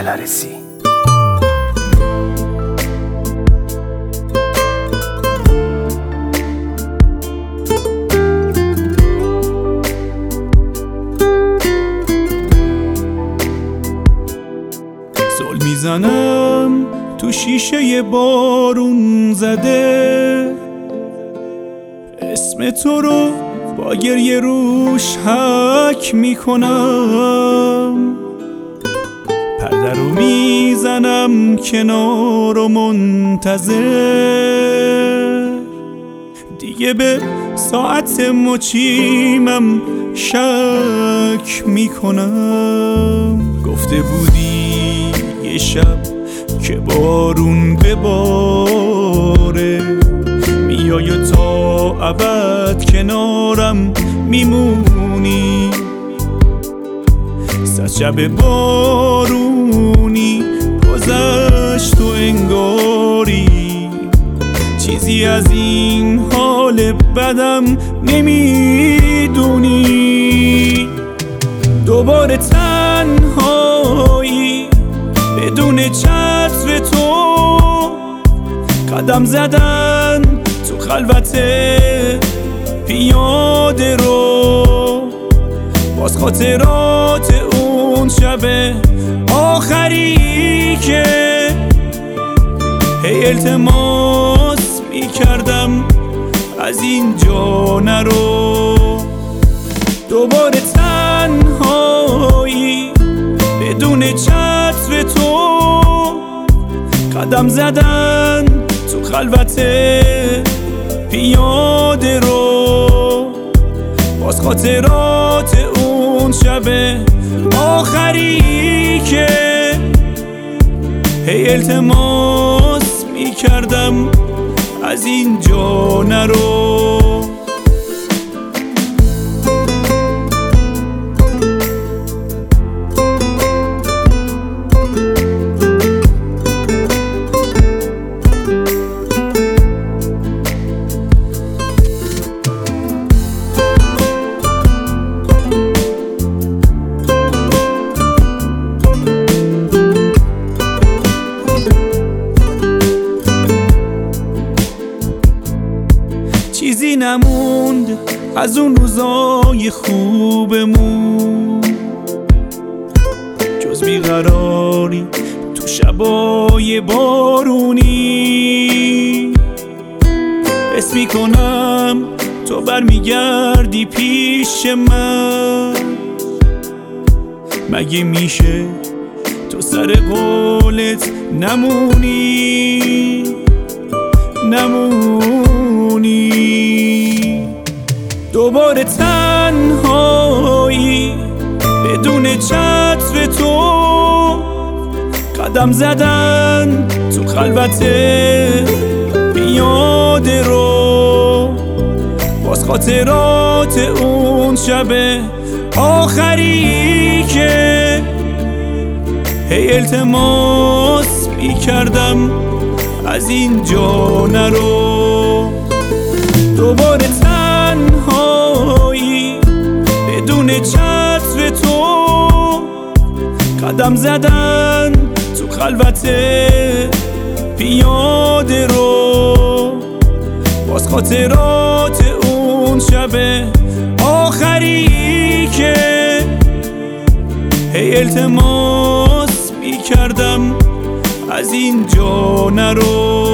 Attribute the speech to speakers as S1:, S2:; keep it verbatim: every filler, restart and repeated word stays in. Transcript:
S1: دلارسی.
S2: زل میزنم تو شیشه بارون زده، اسم تو رو با گریه روش حک میکنم. پرده رو میزنم کنار و منتظر، دیگه به ساعت مچیمم شک میکنم. گفته بودی یه شب که بارون بباره، میای و تا ابد کنارم میمونی. صد شب بارونی گذشت و انگاری چیزی از این حال بدم نمیدونی. دوباره تنهایی بدون چتر تو قدم زدن تو خلوت پیاده رو، باز خاطرات اون شب آخری که هی التماس میکردم از اینجا نرو. دوباره تنهایی بدون چتر تو قدم زدن تو خلوت پیاده رو، باز خاطرات اون شب آخری که هی التماس میکردم از اینجا نرو. چیزی نموند از اون روزای خوبمون جز بیقراری تو شبای بارونی. حس میکنم تو برمیگردی پیش من، مگه میشه تو سر قولت نمونی نمونی. دوباره تنهایی بدون چتر تو قدم زدن تو خلوت پیاده رو، باز خاطرات اون شب آخری که هی التماس میکردم از اینجا نرو. دوباره تنهایی بدون چتر تو قدم زدن تو خلوت پیاده رو، باز خاطرات اون شب آخری که هی التماس میکردم از اینجا نرو.